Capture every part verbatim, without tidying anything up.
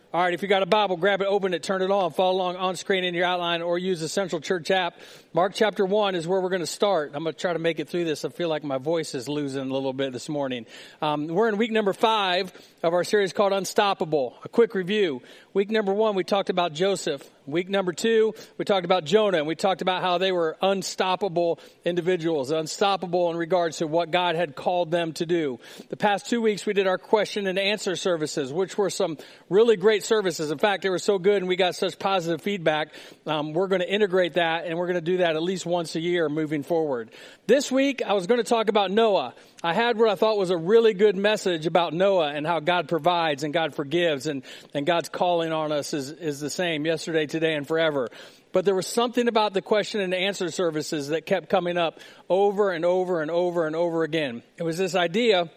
All right, if you got a Bible, grab it, open it, turn it on, follow along on screen in your outline, or use the Central Church app. Mark chapter one is where we're going to start. I'm going to try to make it through this. I feel like my voice is losing a little bit this morning. Um, we're in week number five of our series called Unstoppable. A quick review. Week number one, we talked about Joseph. Week number two, we talked about Jonah, and we talked about how they were unstoppable individuals, unstoppable in regards to what God had called them to do. The past two weeks, we did our question and answer services, which were some really great services. In fact, they were so good and we got such positive feedback. Um, we're going to integrate that, and we're going to do that at least once a year moving forward. This week, I was going to talk about Noah. I had what I thought was a really good message about Noah and how God provides and God forgives and, and God's calling on us is, is the same yesterday, today, and forever. But there was something about the question and answer services that kept coming up over and over and over and over again. It was this idea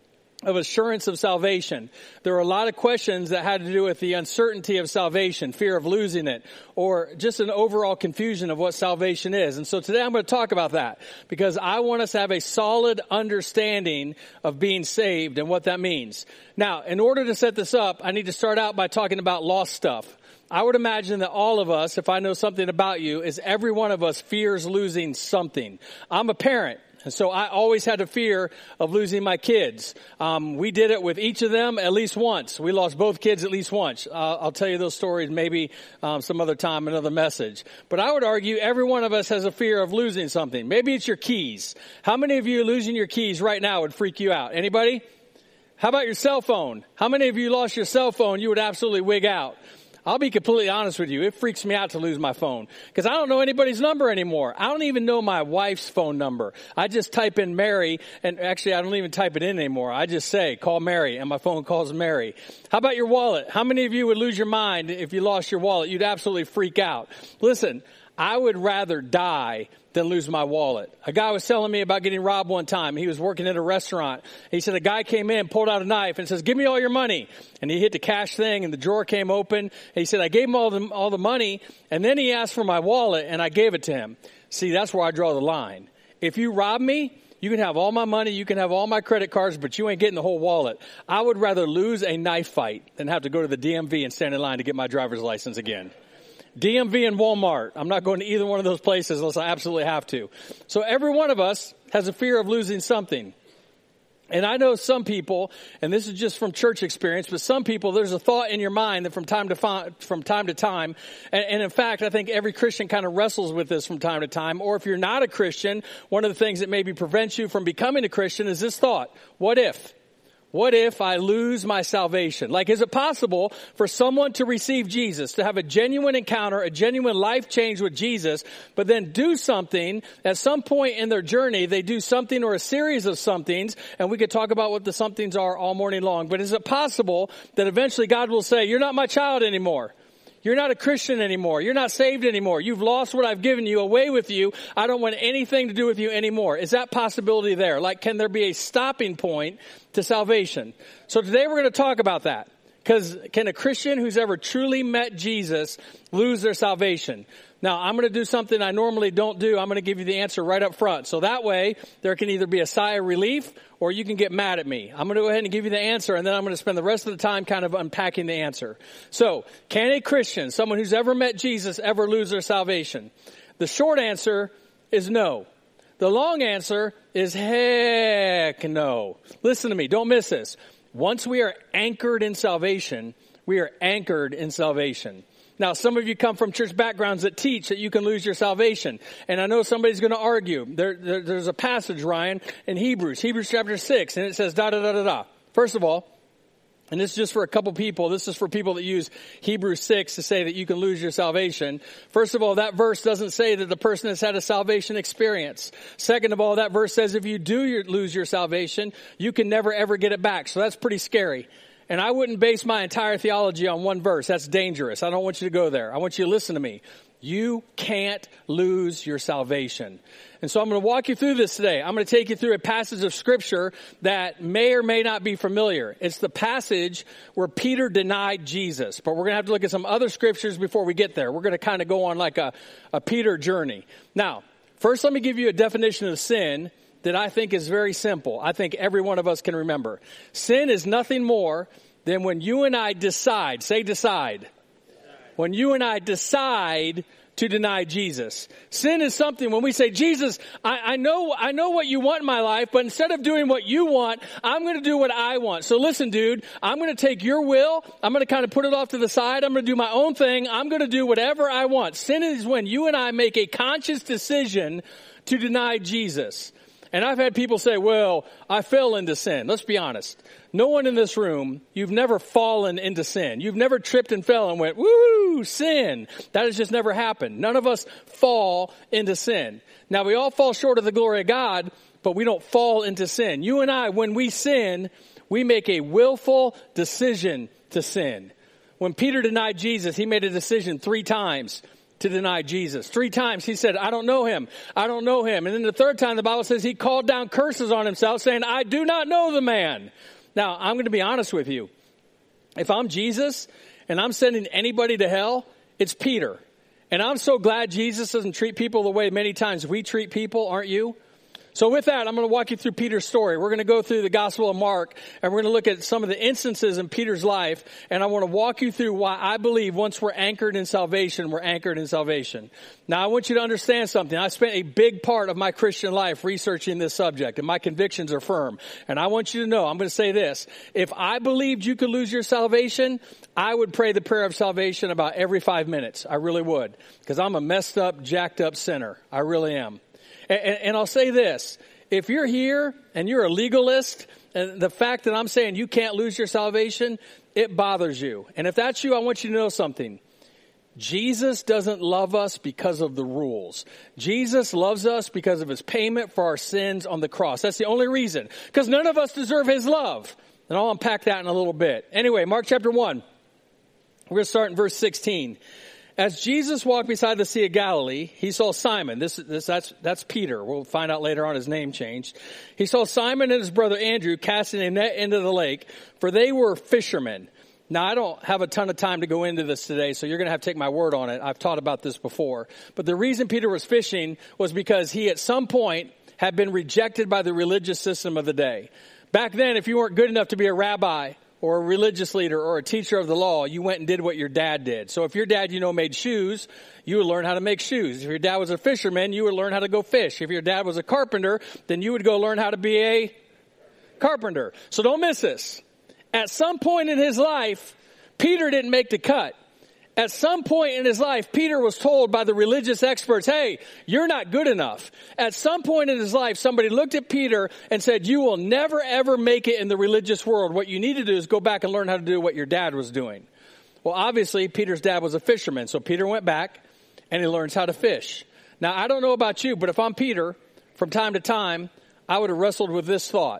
of assurance of salvation. There were a lot of questions that had to do with the uncertainty of salvation, fear of losing it, or just an overall confusion of what salvation is. And so today I'm going to talk about that because I want us to have a solid understanding of being saved and what that means. Now, in order to set this up, I need to start out by talking about lost stuff. I would imagine that all of us, if I know something about you, is every one of us fears losing something. I'm a parent. And so I always had a fear of losing my kids. Um, we did it with each of them at least once. We lost both kids at least once. Uh, I'll tell you those stories maybe um, some other time, another message. But I would argue every one of us has a fear of losing something. Maybe it's your keys. How many of you losing your keys right now would freak you out? Anybody? How about your cell phone? How many of you lost your cell phone? You would absolutely wig out. I'll be completely honest with you. It freaks me out to lose my phone because I don't know anybody's number anymore. I don't even know my wife's phone number. I just type in Mary, and actually I don't even type it in anymore. I just say, call Mary, and my phone calls Mary. How about your wallet? How many of you would lose your mind if you lost your wallet? You'd absolutely freak out. Listen, I would rather die than lose my wallet. A guy was telling me about getting robbed one time. He was working at a restaurant. He said a guy came in, pulled out a knife, and says, "Give me all your money." And he hit the cash thing, and the drawer came open. And he said, "I gave him all the all the money," and then he asked for my wallet, and I gave it to him. See, that's where I draw the line. If you rob me, you can have all my money, you can have all my credit cards, but you ain't getting the whole wallet. I would rather lose a knife fight than have to go to the D M V and stand in line to get my driver's license again. D M V and Walmart. I'm not going to either one of those places unless I absolutely have to. So every one of us has a fear of losing something. And I know some people, and this is just from church experience, but some people, there's a thought in your mind that from time to fi- from time to time, and, and in fact, I think every Christian kind of wrestles with this from time to time. Or if you're not a Christian, one of the things that maybe prevents you from becoming a Christian is this thought: what if? What if I lose my salvation? Like, is it possible for someone to receive Jesus, to have a genuine encounter, a genuine life change with Jesus, but then do something at some point in their journey, they do something or a series of somethings, and we could talk about what the somethings are all morning long, but is it possible that eventually God will say, "You're not my child anymore. You're not a Christian anymore. You're not saved anymore. You've lost what I've given you, away with you. I don't want anything to do with you anymore." Is that possibility there? Like, can there be a stopping point to salvation? So today we're going to talk about that. Because can a Christian who's ever truly met Jesus lose their salvation? Now, I'm going to do something I normally don't do. I'm going to give you the answer right up front. So that way, there can either be a sigh of relief or you can get mad at me. I'm going to go ahead and give you the answer, and then I'm going to spend the rest of the time kind of unpacking the answer. So, can a Christian, someone who's ever met Jesus, ever lose their salvation? The short answer is no. The long answer is heck no. Listen to me. Don't miss this. Once we are anchored in salvation, we are anchored in salvation. Now, some of you come from church backgrounds that teach that you can lose your salvation. And I know somebody's going to argue. There, there, there's a passage, Ryan, in Hebrews, Hebrews chapter six, and it says da da da da da. First of all, and this is just for a couple people. This is for people that use Hebrews six to say that you can lose your salvation. First of all, that verse doesn't say that the person has had a salvation experience. Second of all, that verse says if you do your, lose your salvation, you can never ever get it back. So that's pretty scary. And I wouldn't base my entire theology on one verse. That's dangerous. I don't want you to go there. I want you to listen to me. You can't lose your salvation. And so I'm going to walk you through this today. I'm going to take you through a passage of Scripture that may or may not be familiar. It's the passage where Peter denied Jesus. But we're going to have to look at some other Scriptures before we get there. We're going to kind of go on like a, a Peter journey. Now, first let me give you a definition of sin that I think is very simple. I think every one of us can remember. Sin is nothing more than when you and I decide, say decide, decide. When you and I decide to deny Jesus. Sin is something when we say, Jesus, I, I know, I know what you want in my life, but instead of doing what you want, I'm going to do what I want. So listen, dude, I'm going to take your will. I'm going to kind of put it off to the side. I'm going to do my own thing. I'm going to do whatever I want. Sin is when you and I make a conscious decision to deny Jesus. And I've had people say, well, I fell into sin. Let's be honest. No one in this room, you've never fallen into sin. You've never tripped and fell and went, woo, sin. That has just never happened. None of us fall into sin. Now, we all fall short of the glory of God, but we don't fall into sin. You and I, when we sin, we make a willful decision to sin. When Peter denied Jesus, he made a decision three times to deny Jesus. Three times he said, I don't know him. I don't know him. And then the third time the Bible says he called down curses on himself saying, I do not know the man. Now, I'm going to be honest with you. If I'm Jesus and I'm sending anybody to hell, it's Peter. And I'm so glad Jesus doesn't treat people the way many times we treat people, aren't you? So with that, I'm going to walk you through Peter's story. We're going to go through the Gospel of Mark, and we're going to look at some of the instances in Peter's life, and I want to walk you through why I believe once we're anchored in salvation, we're anchored in salvation. Now, I want you to understand something. I spent a big part of my Christian life researching this subject, and my convictions are firm. And I want you to know, I'm going to say this. If I believed you could lose your salvation, I would pray the prayer of salvation about every five minutes. I really would, because I'm a messed up, jacked up sinner. I really am. And, and I'll say this, if you're here and you're a legalist, and the fact that I'm saying you can't lose your salvation, it bothers you. And if that's you, I want you to know something. Jesus doesn't love us because of the rules. Jesus loves us because of his payment for our sins on the cross. That's the only reason. Because none of us deserve his love. And I'll unpack that in a little bit. Anyway, Mark chapter one. We're going to start in verse sixteen. As Jesus walked beside the Sea of Galilee, he saw Simon. This, this, that's, that's Peter. We'll find out later on his name changed. He saw Simon and his brother Andrew casting a net into the lake, for they were fishermen. Now, I don't have a ton of time to go into this today, so you're going to have to take my word on it. I've taught about this before. But the reason Peter was fishing was because he at some point had been rejected by the religious system of the day. Back then, if you weren't good enough to be a rabbi, or a religious leader or a teacher of the law, you went and did what your dad did. So if your dad, you know, made shoes, you would learn how to make shoes. If your dad was a fisherman, you would learn how to go fish. If your dad was a carpenter, then you would go learn how to be a carpenter. So don't miss this. At some point in his life, Peter didn't make the cut. At some point in his life, Peter was told by the religious experts, hey, you're not good enough. At some point in his life, somebody looked at Peter and said, you will never, ever make it in the religious world. What you need to do is go back and learn how to do what your dad was doing. Well, obviously, Peter's dad was a fisherman. So Peter went back and he learns how to fish. Now, I don't know about you, but if I'm Peter, from time to time, I would have wrestled with this thought.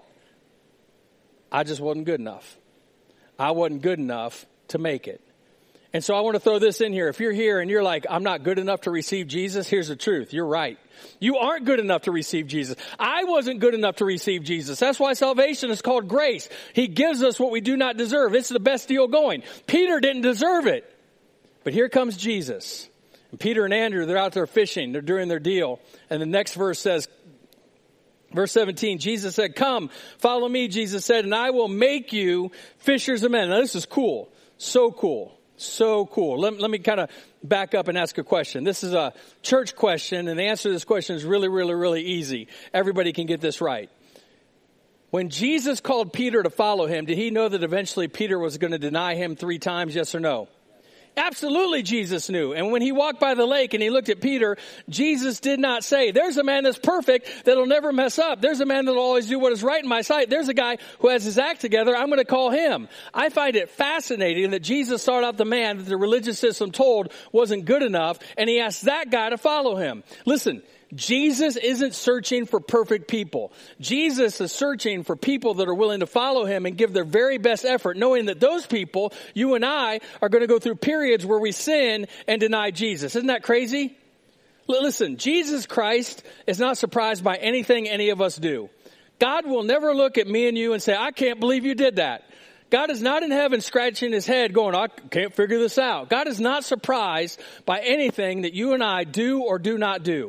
I just wasn't good enough. I wasn't good enough to make it. And so I want to throw this in here. If you're here and you're like, I'm not good enough to receive Jesus, here's the truth. You're right. You aren't good enough to receive Jesus. I wasn't good enough to receive Jesus. That's why salvation is called grace. He gives us what we do not deserve. It's the best deal going. Peter didn't deserve it. But here comes Jesus. And Peter and Andrew, they're out there fishing. They're doing their deal. And the next verse says, verse seventeen, Jesus said, come, follow me, Jesus said, and I will make you fishers of men. Now this is cool. So cool. So cool. Let, let me kind of back up and ask a question. This is a church question, and the answer to this question is really, really, really easy. Everybody can get this right. When Jesus called Peter to follow him, did he know that eventually Peter was going to deny him three times, yes or no? Absolutely, Jesus knew. And when he walked by the lake and he looked at Peter, Jesus did not say, there's a man that's perfect that'll never mess up. There's a man that'll always do what is right in my sight. There's a guy who has his act together. I'm going to call him. I find it fascinating that Jesus sought out the man that the religious system told wasn't good enough, and he asked that guy to follow him. Listen, Jesus isn't searching for perfect people. Jesus is searching for people that are willing to follow him and give their very best effort, knowing that those people, you and I, are going to go through periods where we sin and deny Jesus. Isn't that crazy? Listen, Jesus Christ is not surprised by anything any of us do. God will never look at me and you and say, I can't believe you did that. God is not in heaven scratching his head going, I can't figure this out. God is not surprised by anything that you and I do or do not do.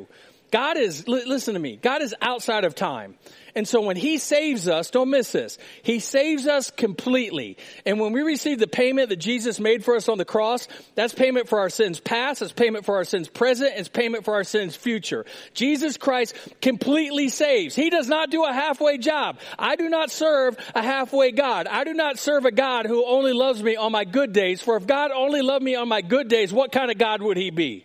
God is, li- listen to me, God is outside of time. And so when he saves us, don't miss this, he saves us completely. And when we receive the payment that Jesus made for us on the cross, that's payment for our sins past, it's payment for our sins present, it's payment for our sins future. Jesus Christ completely saves. He does not do a halfway job. I do not serve a halfway God. I do not serve a God who only loves me on my good days. For if God only loved me on my good days, what kind of God would he be?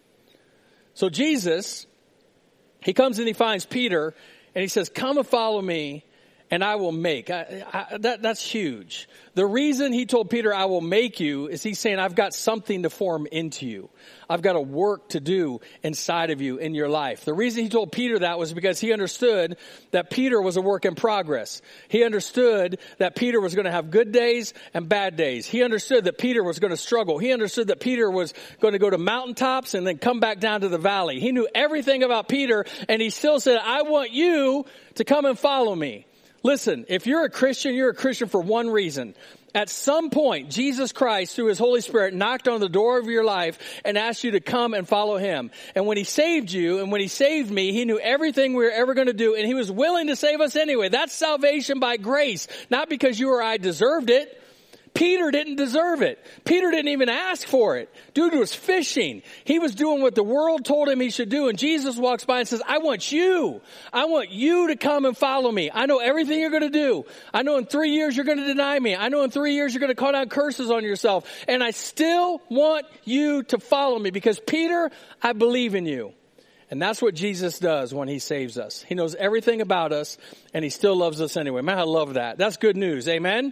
So Jesus, he comes and he finds Peter and he says, come and follow me and I will make. I, I, that, that's huge. The reason he told Peter, I will make you, is he's saying, I've got something to form into you. I've got a work to do inside of you in your life. The reason he told Peter that was because he understood that Peter was a work in progress. He understood that Peter was going to have good days and bad days. He understood that Peter was going to struggle. He understood that Peter was going to go to mountaintops and then come back down to the valley. He knew everything about Peter, and he still said, I want you to come and follow me. Listen, if you're a Christian, you're a Christian for one reason. At some point, Jesus Christ, through his Holy Spirit, knocked on the door of your life and asked you to come and follow him. And when he saved you and when he saved me, he knew everything we were ever going to do, and he was willing to save us anyway. That's salvation by grace, not because you or I deserved it. Peter didn't deserve it. Peter didn't even ask for it. Dude was fishing. He was doing what the world told him he should do. And Jesus walks by and says, I want you. I want you to come and follow me. I know everything you're going to do. I know in three years you're going to deny me. I know in three years you're going to call down curses on yourself. And I still want you to follow me because, Peter, I believe in you. And that's what Jesus does when he saves us. He knows everything about us and he still loves us anyway. Man, I love that. That's good news. Amen?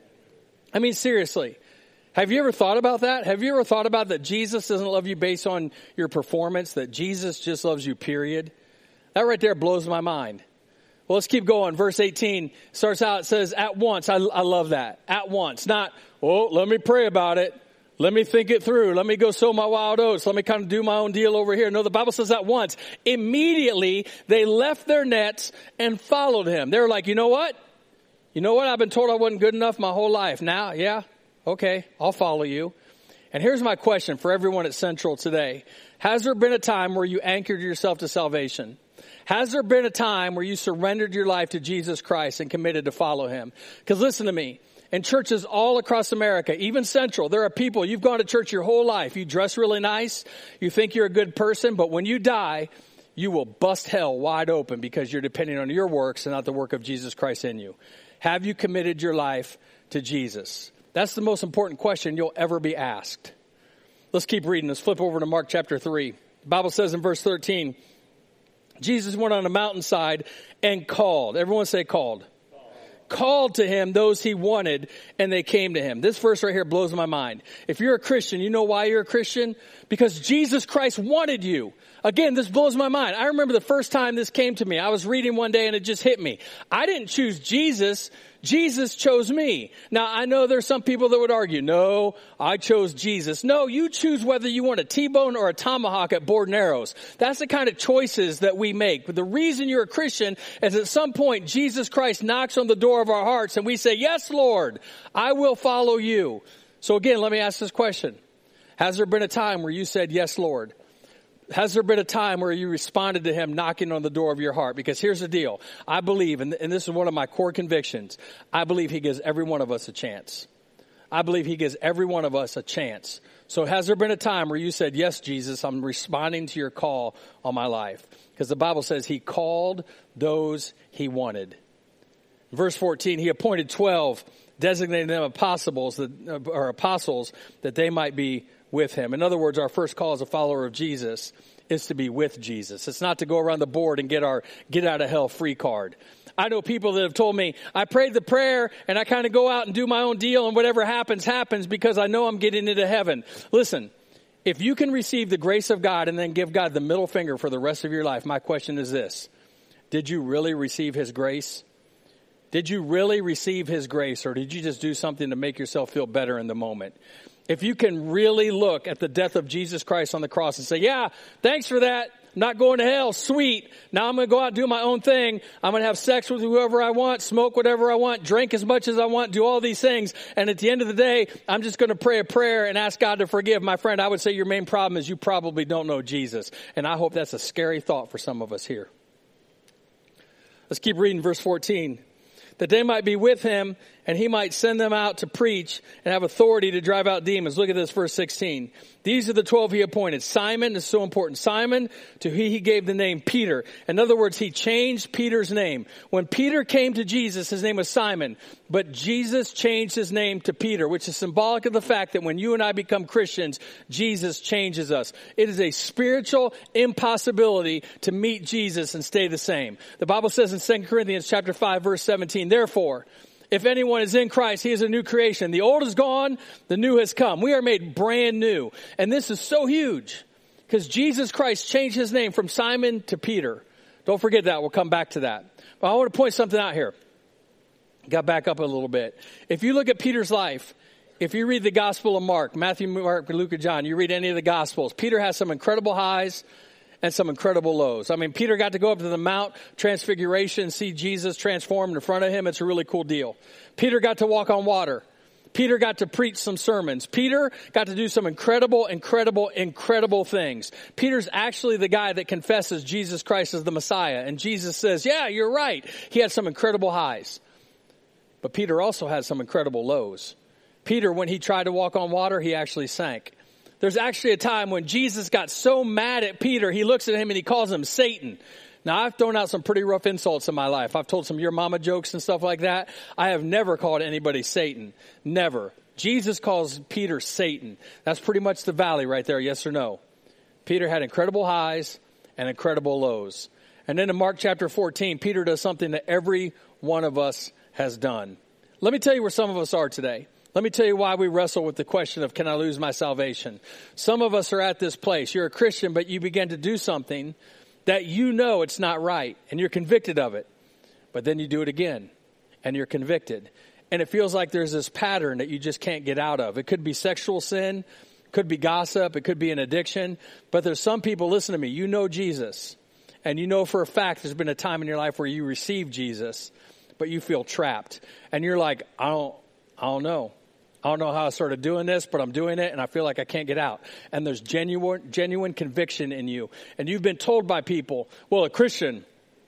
I mean, seriously, have you ever thought about that? Have you ever thought about that Jesus doesn't love you based on your performance, that Jesus just loves you, period? That right there blows my mind. Well, let's keep going. Verse eighteen starts out, it says, at once. I, I love that. At once. Not, oh, let me pray about it. Let me think it through. Let me go sow my wild oats. Let me kind of do my own deal over here. No, the Bible says at once. Immediately, they left their nets and followed him. They were like, you know what? You know what? I've been told I wasn't good enough my whole life. Now, yeah, okay, I'll follow you. And here's my question for everyone at Central today. Has there been a time where you anchored yourself to salvation? Has there been a time where you surrendered your life to Jesus Christ and committed to follow him? Because listen to me. In churches all across America, even Central, there are people, you've gone to church your whole life. You dress really nice. You think you're a good person. But when you die, you will bust hell wide open because you're depending on your works and not the work of Jesus Christ in you. Have you committed your life to Jesus? That's the most important question you'll ever be asked. Let's keep reading. Let's flip over to Mark chapter three. The Bible says in verse thirteen, Jesus went on a mountainside and called. Everyone say called. Called to him those he wanted, and they came to him. This verse right here blows my mind. If you're a Christian, you know why you're a Christian? Because Jesus Christ wanted you. Again, this blows my mind. I remember the first time this came to me. I was reading one day and it just hit me. I didn't choose Jesus. Jesus chose me. Now, I know there's some people that would argue, no, I chose Jesus. No, you choose whether you want a T-bone or a tomahawk at Board and Arrows. That's the kind of choices that we make. But the reason you're a Christian is at some point Jesus Christ knocks on the door of our hearts and we say, yes, Lord, I will follow you. So again, let me ask this question. Has there been a time where you said, yes, Lord? Has there been a time where you responded to him knocking on the door of your heart? Because here's the deal. I believe, and this is one of my core convictions, I believe he gives every one of us a chance. I believe he gives every one of us a chance. So has there been a time where you said, yes, Jesus, I'm responding to your call on my life? Because the Bible says he called those he wanted. Verse fourteen, he appointed twelve, designating them apostles that, or apostles that they might be with him. In other words, our first call as a follower of Jesus is to be with Jesus. It's not to go around the board and get our get out of hell free card. I know people that have told me, I prayed the prayer and I kind of go out and do my own deal and whatever happens, happens because I know I'm getting into heaven. Listen, if you can receive the grace of God and then give God the middle finger for the rest of your life, my question is this. Did you really receive his grace? Did you really receive his grace, or did you just do something to make yourself feel better in the moment? If you can really look at the death of Jesus Christ on the cross and say, yeah, thanks for that. I'm not going to hell. Sweet. Now I'm going to go out and do my own thing. I'm going to have sex with whoever I want, smoke whatever I want, drink as much as I want, do all these things. And at the end of the day, I'm just going to pray a prayer and ask God to forgive. My friend, I would say your main problem is you probably don't know Jesus. And I hope that's a scary thought for some of us here. Let's keep reading verse fourteen. That they might be with him and he might send them out to preach and have authority to drive out demons. Look at this, verse sixteen. These are the twelve he appointed. Simon is so important. Simon, to whom he gave the name Peter. In other words, he changed Peter's name. When Peter came to Jesus, his name was Simon. But Jesus changed his name to Peter, which is symbolic of the fact that when you and I become Christians, Jesus changes us. It is a spiritual impossibility to meet Jesus and stay the same. The Bible says in Second Corinthians chapter five, verse seventeen, therefore, if anyone is in Christ, he is a new creation. The old is gone, the new has come. We are made brand new. And this is so huge because Jesus Christ changed his name from Simon to Peter. Don't forget that. We'll come back to that. But I want to point something out here. Got back up a little bit. If you look at Peter's life, if you read the Gospel of Mark, Matthew, Mark, Luke, and John, you read any of the Gospels, Peter has some incredible highs and some incredible lows. I mean, Peter got to go up to the Mount Transfiguration and see Jesus transformed in front of him. It's a really cool deal. Peter got to walk on water. Peter got to preach some sermons. Peter got to do some incredible, incredible, incredible things. Peter's actually the guy that confesses Jesus Christ as the Messiah. And Jesus says, yeah, you're right. He had some incredible highs. But Peter also had some incredible lows. Peter, when he tried to walk on water, he actually sank. There's actually a time when Jesus got so mad at Peter, he looks at him and he calls him Satan. Now, I've thrown out some pretty rough insults in my life. I've told some your mama jokes and stuff like that. I have never called anybody Satan. Never. Jesus calls Peter Satan. That's pretty much the valley right there, yes or no? Peter had incredible highs and incredible lows. And then in Mark chapter fourteen, Peter does something that every one of us has done. Let me tell you where some of us are today. Let me tell you why we wrestle with the question of, can I lose my salvation? Some of us are at this place. You're a Christian, but you begin to do something that you know it's not right, and you're convicted of it. But then you do it again, and you're convicted. And it feels like there's this pattern that you just can't get out of. It could be sexual sin, could be gossip, it could be an addiction. But there's some people, listen to me, you know Jesus. And you know for a fact there's been a time in your life where you received Jesus, but you feel trapped. And you're like, I don't, I don't know. I don't know how I started doing this, but I'm doing it and I feel like I can't get out. And there's genuine, genuine conviction in you. And you've been told by people, well, a Christian,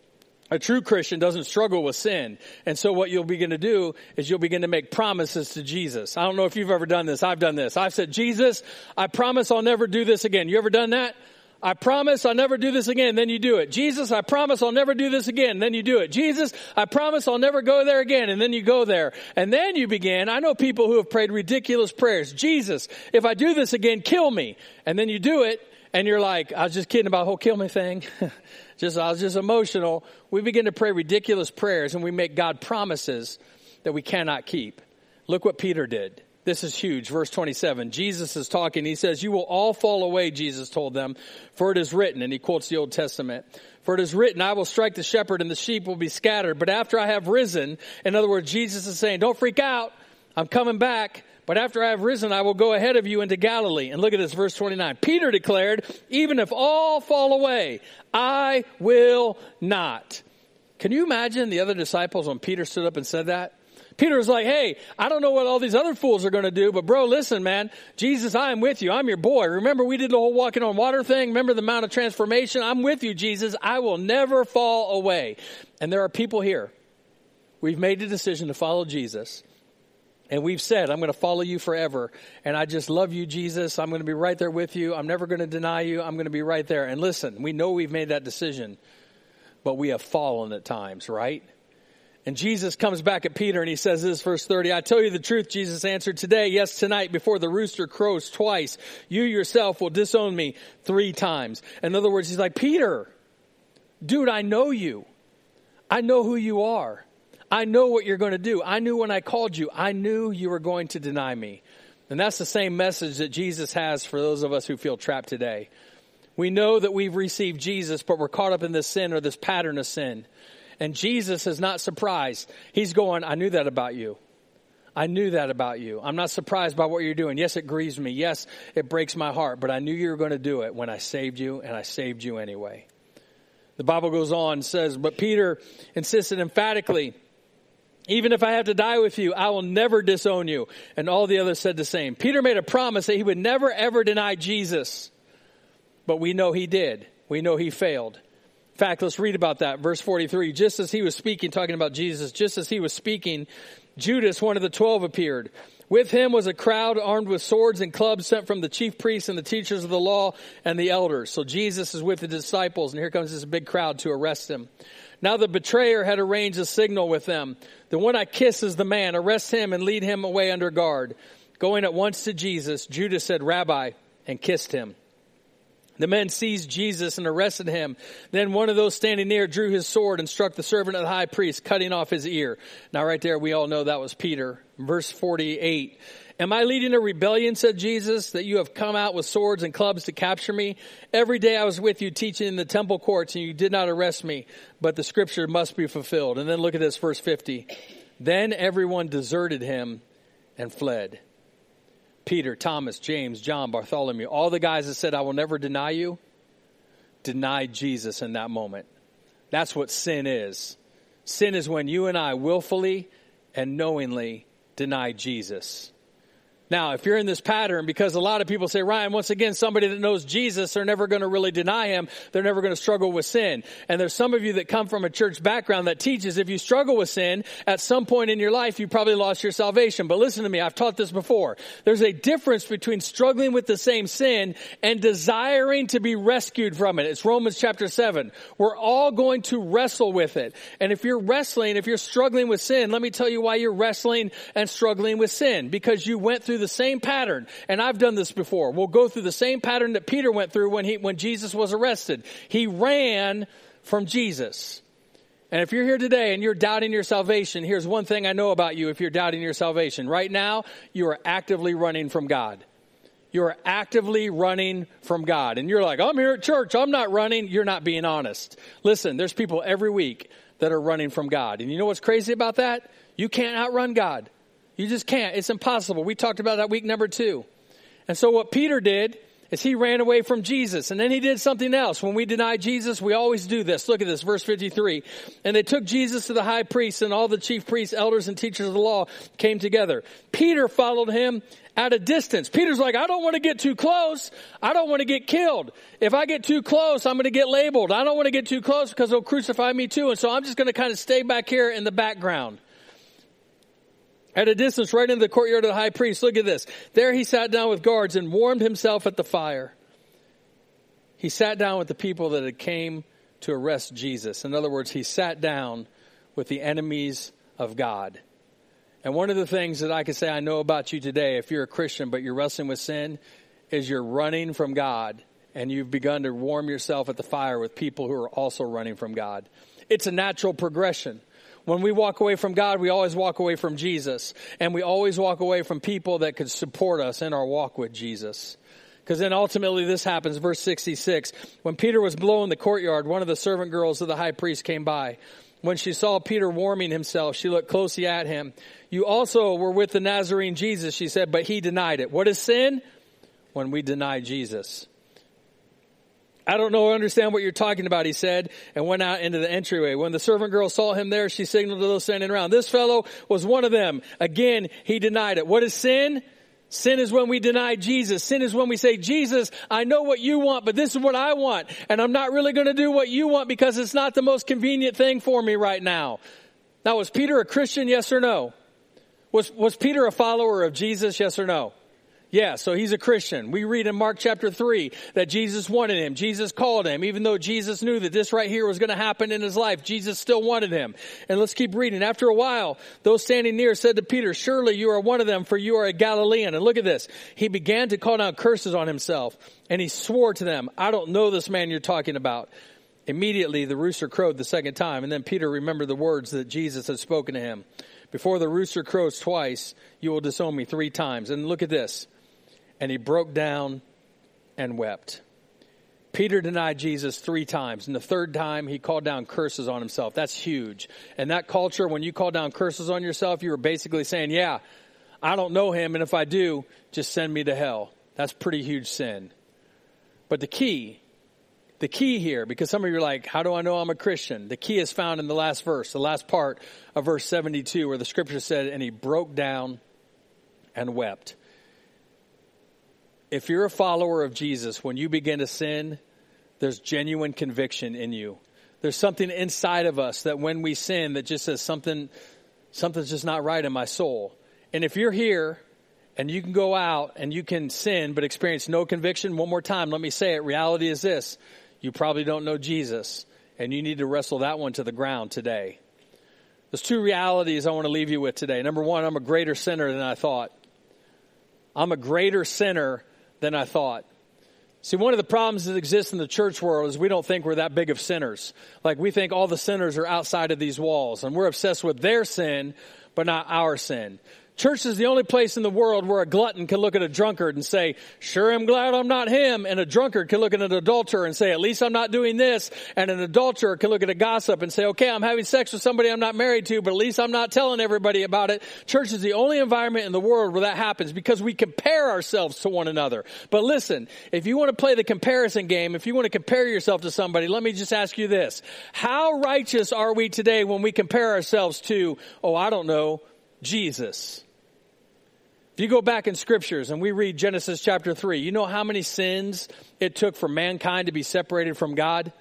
a true Christian doesn't struggle with sin. And so what you'll begin to do is you'll begin to make promises to Jesus. I don't know if you've ever done this. I've done this. I've said, Jesus, I promise I'll never do this again. You ever done that? I promise I'll never do this again. Then you do it. Jesus, I promise I'll never do this again. Then you do it. Jesus, I promise I'll never go there again. And then you go there. And then you begin. I know people who have prayed ridiculous prayers. Jesus, if I do this again, kill me. And then you do it. And you're like, I was just kidding about the whole kill me thing. just, I was just emotional. We begin to pray ridiculous prayers and we make God promises that we cannot keep. Look what Peter did. This is huge. Verse twenty-seven. Jesus is talking. He says, you will all fall away, Jesus told them, for it is written. And he quotes the Old Testament. For it is written, I will strike the shepherd and the sheep will be scattered. But after I have risen, in other words, Jesus is saying, don't freak out. I'm coming back. But after I have risen, I will go ahead of you into Galilee. And look at this, verse twenty-nine. Peter declared, even if all fall away, I will not. Can you imagine the other disciples when Peter stood up and said that? Peter was like, hey, I don't know what all these other fools are going to do, but bro, listen, man, Jesus, I am with you. I'm your boy. Remember we did the whole walking on water thing? Remember the Mount of Transformation? I'm with you, Jesus. I will never fall away. And there are people here. We've made a decision to follow Jesus. And we've said, I'm going to follow you forever. And I just love you, Jesus. I'm going to be right there with you. I'm never going to deny you. I'm going to be right there. And listen, we know we've made that decision, but we have fallen at times, right? And Jesus comes back at Peter and he says this, verse thirty, I tell you the truth, Jesus answered, today, yes, tonight, before the rooster crows twice, you yourself will disown me three times. In other words, he's like, Peter, dude, I know you. I know who you are. I know what you're going to do. I knew when I called you, I knew you were going to deny me. And that's the same message that Jesus has for those of us who feel trapped today. We know that we've received Jesus, but we're caught up in this sin or this pattern of sin. And Jesus is not surprised. He's going, I knew that about you. I knew that about you. I'm not surprised by what you're doing. Yes, it grieves me. Yes, it breaks my heart. But I knew you were going to do it when I saved you, and I saved you anyway. The Bible goes on and says, but Peter insisted emphatically, even if I have to die with you, I will never disown you. And all the others said the same. Peter made a promise that he would never, ever deny Jesus. But we know he did. We know he failed. In fact, let's read about that. Verse forty-three, just as he was speaking, talking about Jesus, just as he was speaking, Judas, one of the twelve, appeared. With him was a crowd armed with swords and clubs sent from the chief priests and the teachers of the law and the elders. So Jesus is with the disciples, and here comes this big crowd to arrest him. Now the betrayer had arranged a signal with them. The one I kiss is the man. Arrest him and lead him away under guard. Going at once to Jesus, Judas said, Rabbi, and kissed him. The men seized Jesus and arrested him. Then one of those standing near drew his sword and struck the servant of the high priest, cutting off his ear. Now right there, we all know that was Peter. Verse forty-eight. Am I leading a rebellion, said Jesus, that you have come out with swords and clubs to capture me? Every day I was with you teaching in the temple courts, and you did not arrest me, but the scripture must be fulfilled. And then look at this, verse fifty. Then everyone deserted him and fled. Peter, Thomas, James, John, Bartholomew, all the guys that said, I will never deny you, denied Jesus in that moment. That's what sin is. Sin is when you and I willfully and knowingly deny Jesus. Now, if you're in this pattern, because a lot of people say, Ryan, once again, somebody that knows Jesus, they're never going to really deny him. They're never going to struggle with sin. And there's some of you that come from a church background that teaches if you struggle with sin, at some point in your life, you probably lost your salvation. But listen to me, I've taught this before. There's a difference between struggling with the same sin and desiring to be rescued from it. It's Romans chapter seven. We're all going to wrestle with it. And if you're wrestling, if you're struggling with sin, let me tell you why you're wrestling and struggling with sin. Because you went through the same pattern. And I've done this before. We'll go through the same pattern that Peter went through when he, when Jesus was arrested. He ran from Jesus. And if you're here today and you're doubting your salvation, here's one thing I know about you if you're doubting your salvation. Right now, you are actively running from God. You are actively running from God. And you're like, I'm here at church. I'm not running. You're not being honest. Listen, there's people every week that are running from God. And you know what's crazy about that? You can't outrun God. You just can't. It's impossible. We talked about that week number two. And so what Peter did is he ran away from Jesus. And then he did something else. When we deny Jesus, we always do this. Look at this, verse fifty-three. And they took Jesus to the high priest, and all the chief priests, elders, and teachers of the law came together. Peter followed him at a distance. Peter's like, I don't want to get too close. I don't want to get killed. If I get too close, I'm going to get labeled. I don't want to get too close because they'll crucify me too. And so I'm just going to kind of stay back here in the background. At a distance, right into the courtyard of the high priest. Look at this. There he sat down with guards and warmed himself at the fire. He sat down with the people that had came to arrest Jesus. In other words, he sat down with the enemies of God. And one of the things that I can say I know about you today, if you're a Christian but you're wrestling with sin, is you're running from God. And you've begun to warm yourself at the fire with people who are also running from God. It's a natural progression. When we walk away from God, we always walk away from Jesus. And we always walk away from people that could support us in our walk with Jesus. Because then ultimately this happens, verse sixty-six. When Peter was below in the courtyard, one of the servant girls of the high priest came by. When she saw Peter warming himself, she looked closely at him. You also were with the Nazarene Jesus, she said, but he denied it. What is sin? When we deny Jesus. I don't know or understand what you're talking about, he said, and went out into the entryway. When the servant girl saw him there, she signaled to those standing around. This fellow was one of them. Again, he denied it. What is sin? Sin is when we deny Jesus. Sin is when we say, Jesus, I know what you want, but this is what I want. And I'm not really going to do what you want because it's not the most convenient thing for me right now. Now, was Peter a Christian? Yes or no? Was, was Peter a follower of Jesus? Yes or no? Yeah, so he's a Christian. We read in Mark chapter three that Jesus wanted him. Jesus called him. Even though Jesus knew that this right here was going to happen in his life, Jesus still wanted him. And let's keep reading. After a while, those standing near said to Peter, surely you are one of them, for you are a Galilean. And look at this. He began to call down curses on himself, and he swore to them, I don't know this man you're talking about. Immediately the rooster crowed the second time, and then Peter remembered the words that Jesus had spoken to him. Before the rooster crows twice, you will disown me three times. And look at this. And he broke down and wept. Peter denied Jesus three times. And the third time, he called down curses on himself. That's huge. And that culture, when you call down curses on yourself, you were basically saying, yeah, I don't know him, and if I do, just send me to hell. That's pretty huge sin. But the key, the key here, because some of you are like, how do I know I'm a Christian? The key is found in the last verse, the last part of verse seventy-two, where the scripture said, and he broke down and wept. If you're a follower of Jesus, when you begin to sin, there's genuine conviction in you. There's something inside of us that when we sin that just says something, something's just not right in my soul. And if you're here and you can go out and you can sin but experience no conviction, one more time, let me say it. Reality is this. You probably don't know Jesus, and you need to wrestle that one to the ground today. There's two realities I want to leave you with today. Number one, I'm a greater sinner than I thought. I'm a greater sinner than I thought. See, one of the problems that exists in the church world is we don't think we're that big of sinners. Like, we think all the sinners are outside of these walls, and we're obsessed with their sin, but not our sin. Church is the only place in the world where a glutton can look at a drunkard and say, sure, I'm glad I'm not him. And a drunkard can look at an adulterer and say, at least I'm not doing this. And an adulterer can look at a gossip and say, okay, I'm having sex with somebody I'm not married to, but at least I'm not telling everybody about it. Church is the only environment in the world where that happens because we compare ourselves to one another. But listen, if you want to play the comparison game, if you want to compare yourself to somebody, let me just ask you this. How righteous are we today when we compare ourselves to, oh, I don't know, Jesus? If you go back in scriptures and we read Genesis chapter three, you know how many sins it took for mankind to be separated from God?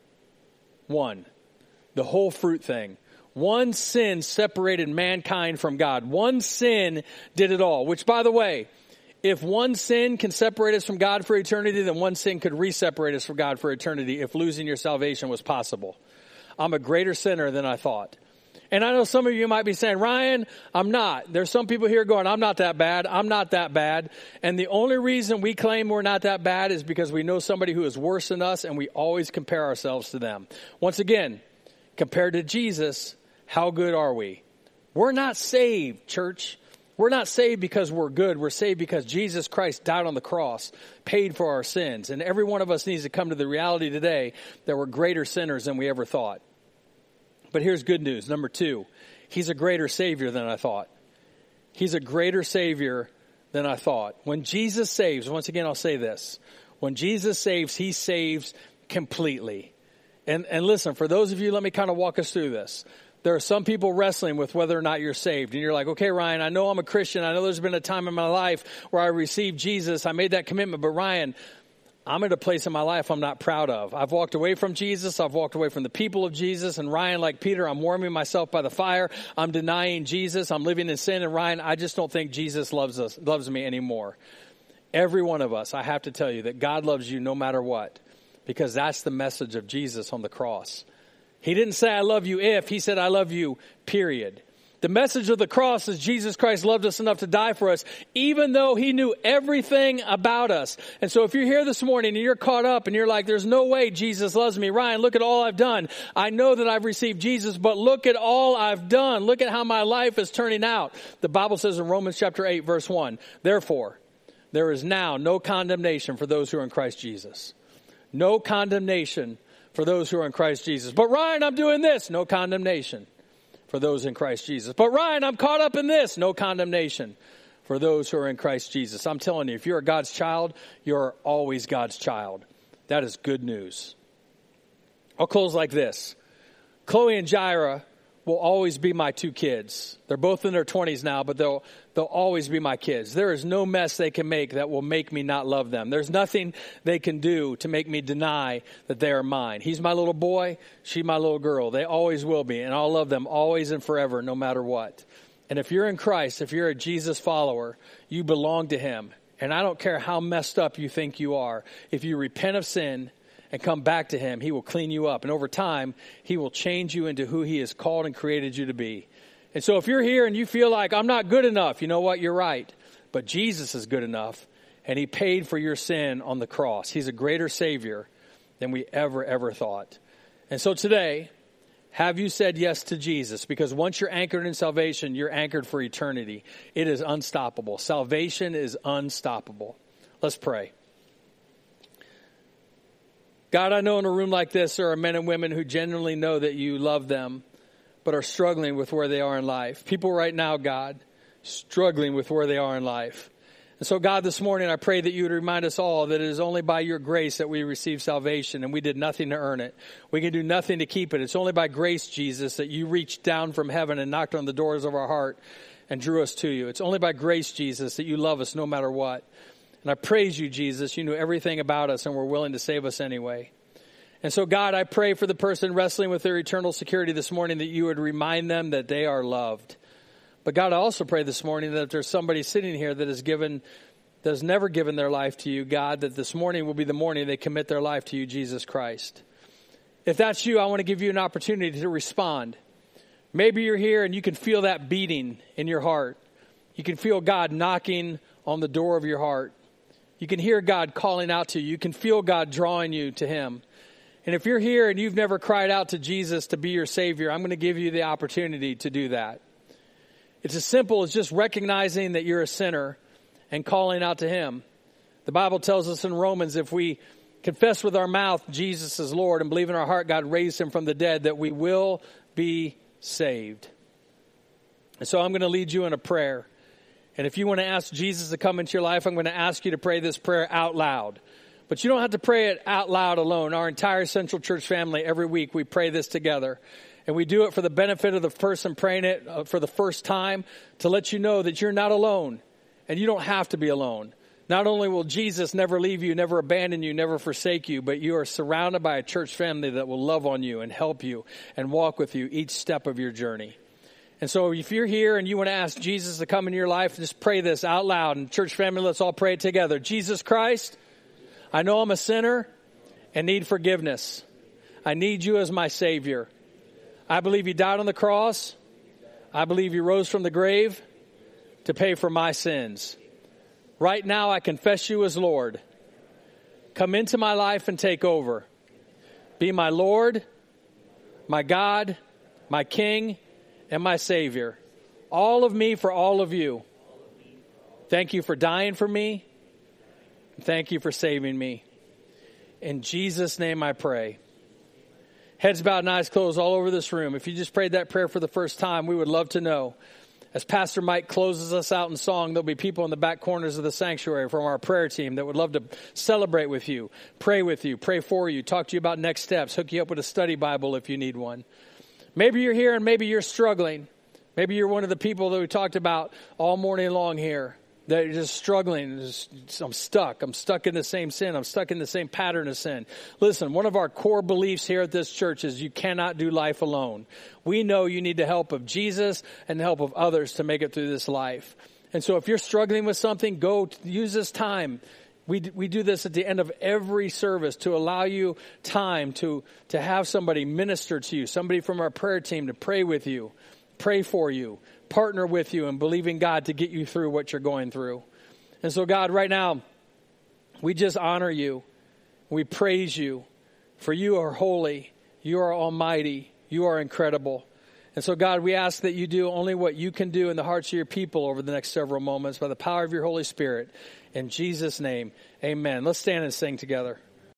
One. The whole fruit thing. One sin separated mankind from God. One sin did it all. Which, by the way, if one sin can separate us from God for eternity, then one sin could re-separate us from God for eternity if losing your salvation was possible. I'm a greater sinner than I thought. And I know some of you might be saying, Ryan, I'm not. There's some people here going, I'm not that bad. I'm not that bad. And the only reason we claim we're not that bad is because we know somebody who is worse than us, and we always compare ourselves to them. Once again, compared to Jesus, how good are we? We're not saved, church. We're not saved because we're good. We're saved because Jesus Christ died on the cross, paid for our sins. And every one of us needs to come to the reality today that we're greater sinners than we ever thought. But here's good news. Number two, he's a greater Savior than I thought. He's a greater Savior than I thought. When Jesus saves, once again, I'll say this. When Jesus saves, he saves completely. And, and listen, for those of you, let me kind of walk us through this. There are some people wrestling with whether or not you're saved. And you're like, okay, Ryan, I know I'm a Christian. I know there's been a time in my life where I received Jesus. I made that commitment. But Ryan, I'm at a place in my life I'm not proud of. I've walked away from Jesus. I've walked away from the people of Jesus. And Ryan, like Peter, I'm warming myself by the fire. I'm denying Jesus. I'm living in sin. And Ryan, I just don't think Jesus loves us, loves me anymore. Every one of us, I have to tell you that God loves you no matter what, because that's the message of Jesus on the cross. He didn't say, I love you if. He said, I love you, period. The message of the cross is Jesus Christ loved us enough to die for us, even though he knew everything about us. And so if you're here this morning and you're caught up and you're like, there's no way Jesus loves me. Ryan, look at all I've done. I know that I've received Jesus, but look at all I've done. Look at how my life is turning out. The Bible says in Romans chapter eight, verse one, therefore, there is now no condemnation for those who are in Christ Jesus. No condemnation for those who are in Christ Jesus. But Ryan, I'm doing this. No condemnation for those in Christ Jesus. But Ryan, I'm caught up in this. No condemnation for those who are in Christ Jesus. I'm telling you, if you're God's child, you're always God's child. That is good news. I'll close like this. Chloe and Jaira will always be my two kids. They're both in their twenties now, but they'll they'll always be my kids. There is no mess they can make that will make me not love them. There's nothing they can do to make me deny that they are mine. He's my little boy. She's my little girl. They always will be, and I'll love them always and forever, no matter what. And if you're in Christ, if you're a Jesus follower, you belong to him. And I don't care how messed up you think you are. If you repent of sin and come back to him, he will clean you up. And over time, he will change you into who he has called and created you to be. And so if you're here and you feel like, I'm not good enough, you know what? You're right. But Jesus is good enough, and he paid for your sin on the cross. He's a greater Savior than we ever, ever thought. And so today, have you said yes to Jesus? Because once you're anchored in salvation, you're anchored for eternity. It is unstoppable. Salvation is unstoppable. Let's pray. God, I know in a room like this there are men and women who genuinely know that you love them, but are struggling with where they are in life. People right now, God, struggling with where they are in life. And so, God, this morning, I pray that you would remind us all that it is only by your grace that we receive salvation, and we did nothing to earn it. We can do nothing to keep it. It's only by grace, Jesus, that you reached down from heaven and knocked on the doors of our heart and drew us to you. It's only by grace, Jesus, that you love us no matter what. And I praise you, Jesus. You knew everything about us and were willing to save us anyway. And so, God, I pray for the person wrestling with their eternal security this morning that you would remind them that they are loved. But God, I also pray this morning that if there's somebody sitting here that has given, that has never given their life to you, God, that this morning will be the morning they commit their life to you, Jesus Christ. If that's you, I want to give you an opportunity to respond. Maybe you're here and you can feel that beating in your heart. You can feel God knocking on the door of your heart. You can hear God calling out to you. You can feel God drawing you to him. And if you're here and you've never cried out to Jesus to be your Savior, I'm going to give you the opportunity to do that. It's as simple as just recognizing that you're a sinner and calling out to him. The Bible tells us in Romans, if we confess with our mouth Jesus is Lord and believe in our heart God raised him from the dead, that we will be saved. And so I'm going to lead you in a prayer. And if you want to ask Jesus to come into your life, I'm going to ask you to pray this prayer out loud. But you don't have to pray it out loud alone. Our entire Central Church family, every week, we pray this together. And we do it for the benefit of the person praying it uh, for the first time, to let you know that you're not alone. And you don't have to be alone. Not only will Jesus never leave you, never abandon you, never forsake you, but you are surrounded by a church family that will love on you and help you and walk with you each step of your journey. And so if you're here and you want to ask Jesus to come into your life, just pray this out loud. And church family, let's all pray it together. Jesus Christ, I know I'm a sinner and need forgiveness. I need you as my Savior. I believe you died on the cross. I believe you rose from the grave to pay for my sins. Right now, I confess you as Lord. Come into my life and take over. Be my Lord, my God, my King, and my Savior. All of me for all of you. Thank you for dying for me. Thank you for saving me. In Jesus' name I pray. Heads bowed and eyes closed all over this room. If you just prayed that prayer for the first time, we would love to know. As Pastor Mike closes us out in song, there'll be people in the back corners of the sanctuary from our prayer team that would love to celebrate with you, pray with you, pray for you, talk to you about next steps, hook you up with a study Bible if you need one. Maybe you're here and maybe you're struggling. Maybe you're one of the people that we talked about all morning long here. That you're just struggling. Just, I'm stuck. I'm stuck in the same sin. I'm stuck in the same pattern of sin. Listen, one of our core beliefs here at this church is you cannot do life alone. We know you need the help of Jesus and the help of others to make it through this life. And so if you're struggling with something, go use this time. We we do this at the end of every service to allow you time to, to have somebody minister to you, somebody from our prayer team to pray with you, pray for you, partner with you, and believe in God to get you through what you're going through. And so, God, right now, we just honor you. We praise you, for you are holy. You are almighty. You are incredible. And so, God, we ask that you do only what you can do in the hearts of your people over the next several moments by the power of your Holy Spirit. In Jesus' name, amen. Let's stand and sing together.